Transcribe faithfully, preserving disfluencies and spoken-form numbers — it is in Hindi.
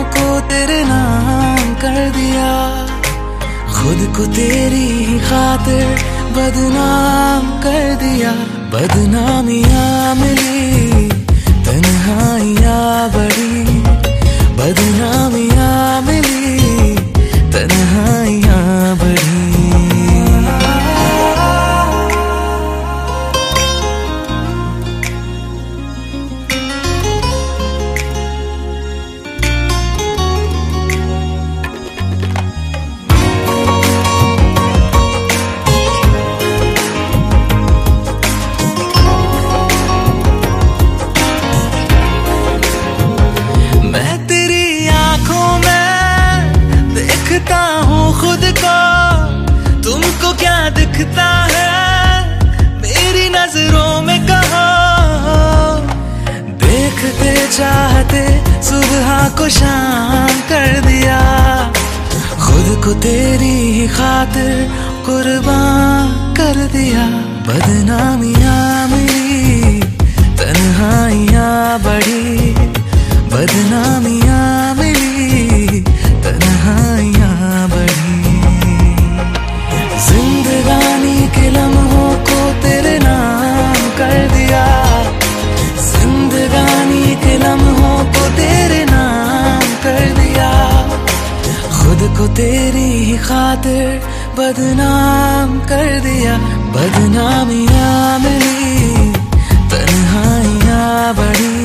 को तेरे नाम कर दिया, खुद को तेरी ही खातिर बदनाम कर दिया। बदनामियाँ मिली, तन्हाइयाँ बढ़ी, बदनामियाँ मिली, तन्हाइयाँ बढ़ी। देखता हूँ खुद को, तुमको क्या दिखता है मेरी नजरों में कहो। देखते चाहते सुबह को शाम कर दिया, खुद को तेरी ही खातिर कुर्बान कर दिया। बदनामियाँ मिली, तन्हाइयाँ बढ़ी, बदनामियाँ मिली, तन्हाइयाँ बढ़ी। जिंदगानी के लम्हों को तेरे नाम कर दिया, जिंदगानी के लम्हों को तेरे नाम कर दिया, खुद को तेरी ही खातिर बदनाम कर दिया। बदनामियाँ मिली, तन्हाइयाँ बढ़ी,